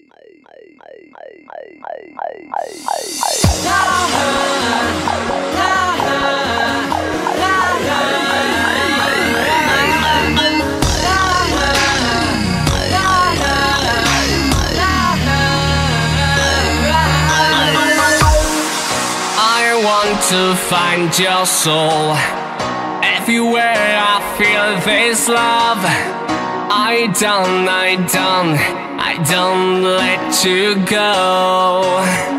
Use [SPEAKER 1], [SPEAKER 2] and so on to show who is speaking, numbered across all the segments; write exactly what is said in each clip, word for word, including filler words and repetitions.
[SPEAKER 1] I want to find your soul. Everywhere I feel this love. I don't, I don't, I don't let you go.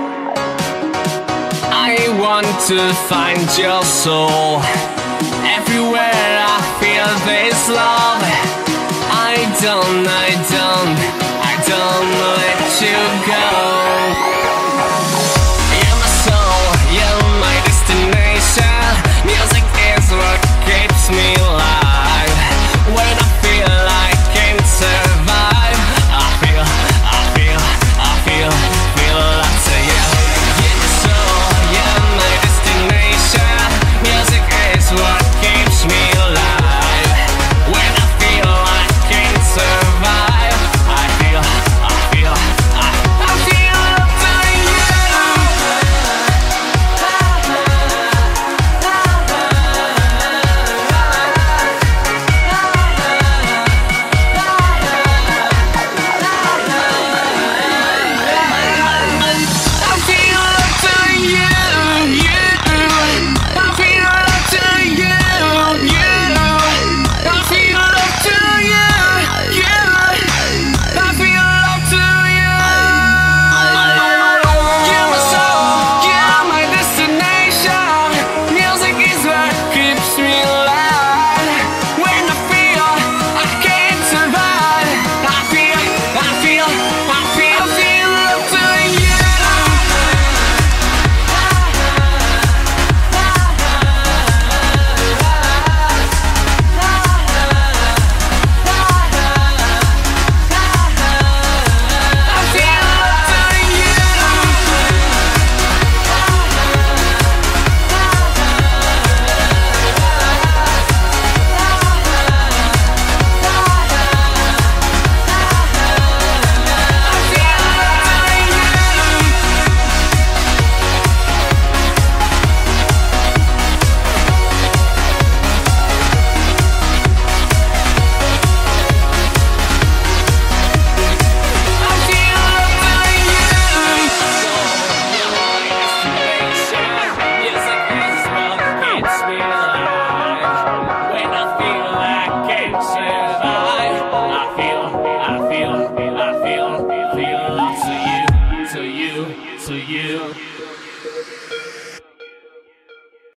[SPEAKER 1] I want to find your soul. Everywhere I feel this love. I don't, I don't, I don't let you go. You're my soul, you're my destination. Music is what keeps me alive. When I feel I can't survive, I feel, I feel, I feel, feel like to you. You're my soul, you're my destination. Music is what keeps me alive. When I feel I can't survive, I feel, I feel, I, I feel up to you. I feel up to you, you. I feel up to you, you. I feel up to you, you. I feel up to you. You're my soul, you're my destination. Music is what keeps me alive. When I feel I can't survive, I feel, I feel, I feel, I feel up to you. I feel up to you. To you, to you.